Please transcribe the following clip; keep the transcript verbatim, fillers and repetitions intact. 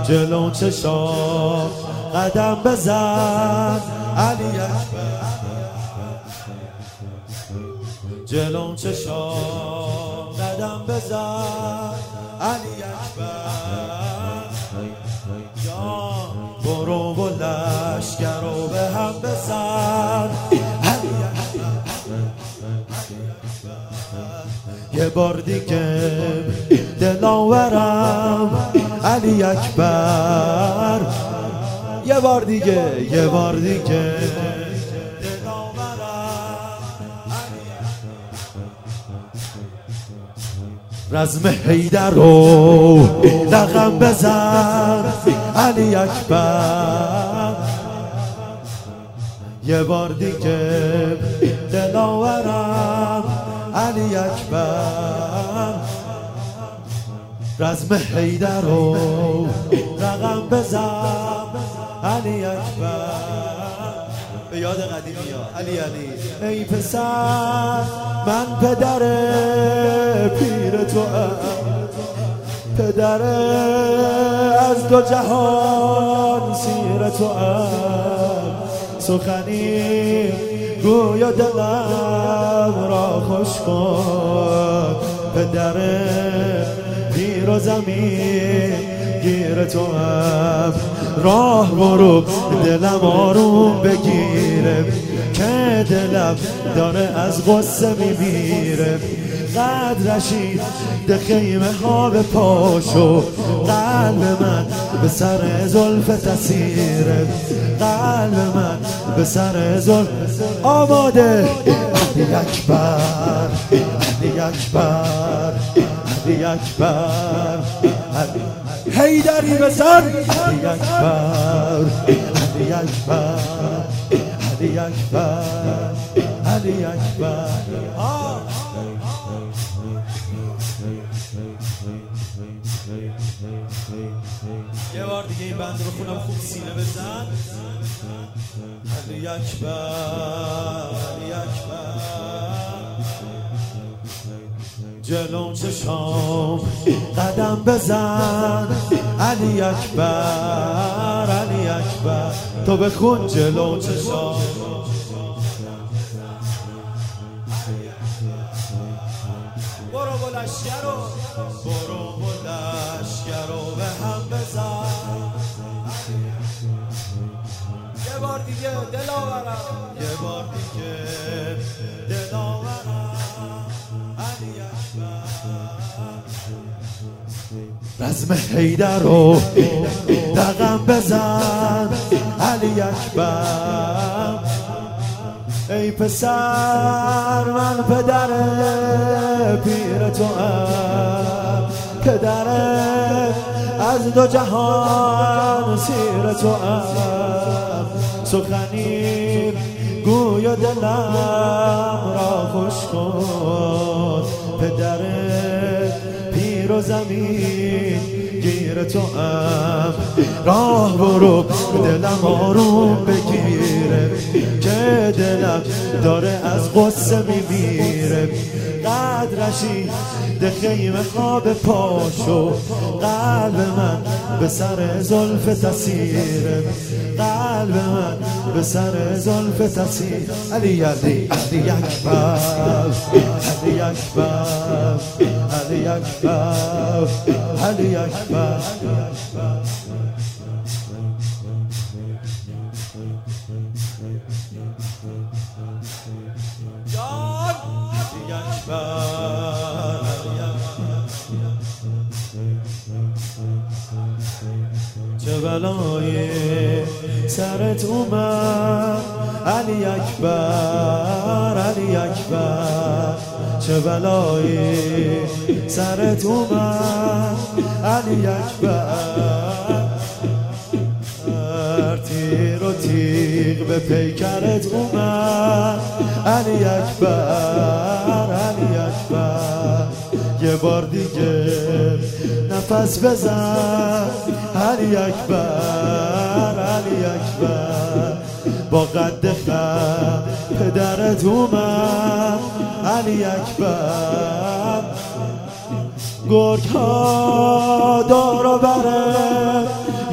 جلو چشام قدم بزن علی اکبر، جلو چشام قدم بزن علی اکبر، جان برو و لشکر رو به هم بزن علی اکبر. یه بار دیگه دلاورم علی اکبر، یه بار دیگه یه بار دیگه رزم حیدر رو رقم بزن علی اکبر، یه بار دیگه دلاورم علی اکبر، رزم حیدر رو رقم بزن علی اکبر. به یاد قدیمی ها علی علی ای پسر من پدر پیر تو ام، پدر از دو جهان سیر تو ام، سخنی گویا دلم را خوش کن، پدر پیر و زمین گیر تو هم، راه برو دلم آروم بگیره که دلم داره از غصه میمیره، قد رشید ده خیمه ها به پاشو، قلب من به سر زلف تسیره، قلب من به سر زلف آماده علی اکبر، علی اکبر، علی اکبر، حیدری بزن علی اکبر، علی اکبر، علی اکبر، علی اکبر. یه بار دیگه این بند رو بخونم خوب سینه بزن علی اکبر، علی اکبر، جلو چشام قدم بزن علی اکبر، علی اکبر. تو بخون جلو چشام برو و لشکر رو برو و لشکر رو به هم بزن، یه بار دیگه دلاورم، یه بار دیگه دلاورم علی اکبر، رزم حیدر رو رقم بزن علی اکبر، ای پسر من پدر پیر تو ام، پدر از دو جهان سیر تو ام، سخنی گویا دلم را خوش کن، پدر پیر و زمین گیر تو ام، راه برو دلم آروم بگیره که دلم داره از غصه میمیره، قد رشید ده خیمه خواب پاشو، قلب من به سر زلف تسیره، قلب من به سر زلف تسیر علی علی علی اکبر، علی اکبر، علی اکبر، علی اکبر. چه بلایی سرت اومد علی اکبر، علی اکبر، چه بلایی سرت اومد علی اکبر، تیر و تیغ به پیکرت اومد علی اکبر، علی اکبر، یه بار دیگه نفس بزن علی اکبر، علی اکبر، با قد خم پدرت اومد علی اکبر، گرگ ها دور و بره